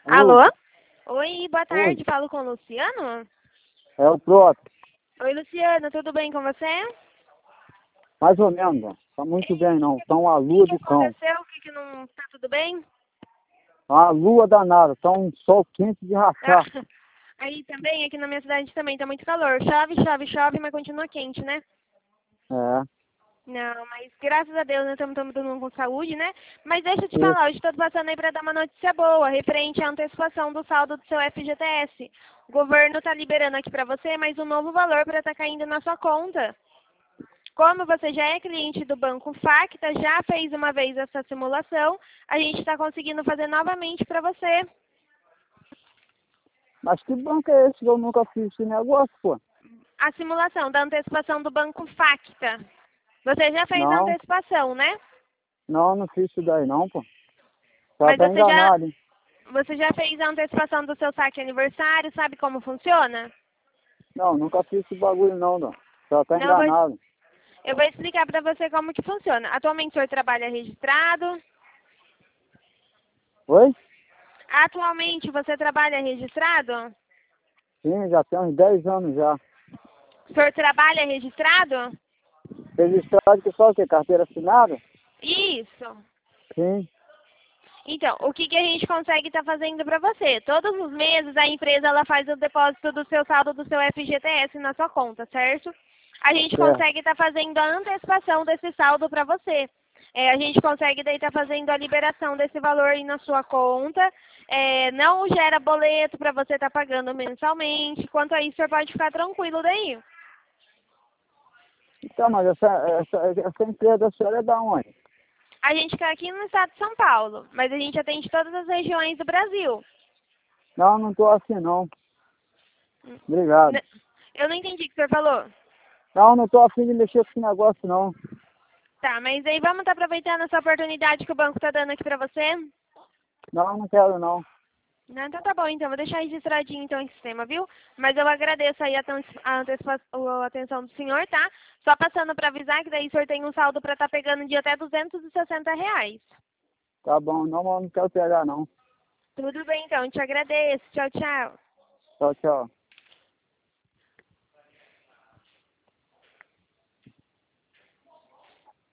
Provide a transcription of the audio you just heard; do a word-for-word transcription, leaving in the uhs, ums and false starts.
Alô? Alô? Oi, boa Oi, tarde. Falo com o Luciano? é o próprio. Oi, Luciano, tudo bem com você? Mais ou menos, ó. Tá muito bem não. Tá uma O que, lua que de cão. aconteceu? O que, que não tá tudo bem? Tá uma lua danada. Tá um sol quente de Ah, rachar. aí também, aqui na minha cidade também tá muito calor. Chove, chove, chove, mas continua quente, né? É. Não, mas graças a Deus nós estamos todo mundo com saúde, né? Mas deixa eu te Isso. falar, hoje estou passando aí para dar uma notícia boa, referente à antecipação do saldo do seu F G T S. O governo está liberando aqui para você mais um novo valor para estar caindo na sua conta. Como você já é cliente do Banco Facta, já fez uma vez essa simulação, a gente está conseguindo fazer novamente para você. Mas que banco é esse que eu nunca fiz esse negócio, pô? A simulação da antecipação do Banco Facta. Você já fez a Não, antecipação, né? não, não fiz isso daí não, pô. Já Mas tá você já, enganado, hein? você já fez a antecipação do seu saque aniversário, sabe como funciona? Não, nunca fiz esse bagulho não, não. Já tá Não, eu vou, enganado. eu vou explicar para você como que funciona. Atualmente o senhor trabalha registrado? Oi? Atualmente você trabalha registrado? Sim, já tem uns dez anos já. O senhor trabalha registrado? Registrado que só o quê? Carteira assinada? Isso. Sim. Então, o que, que a gente consegue estar fazendo para você? Todos os meses a empresa ela faz o depósito do seu saldo do seu F G T S na sua conta, certo? A gente Certo. consegue estar fazendo a antecipação desse saldo para você. É, a gente consegue daí estar fazendo a liberação desse valor aí na sua conta. É, não gera boleto para você estar pagando mensalmente. Quanto a isso, o senhor pode ficar tranquilo daí. Então, mas essa, essa, essa empresa da senhora é da onde? A gente está aqui no estado de São Paulo, mas a gente atende todas as regiões do Brasil. Não, não tô assim não. Obrigado. N- Eu não entendi o que o senhor falou. Não, não tô afim de mexer com esse negócio não. Tá, mas aí vamos estar aproveitando essa oportunidade que o banco está dando aqui para você? Não, não quero não. Não, então tá bom, então. Vou deixar registradinho então em sistema, viu? Mas eu agradeço aí a, tan- a antecipa- a atenção do senhor, tá? Só passando para avisar que daí o senhor tem um saldo para estar pegando de até duzentos e sessenta reais. Tá bom, não, não quero pegar não. Tudo bem, então. Te agradeço. Tchau, tchau. Tchau, tchau.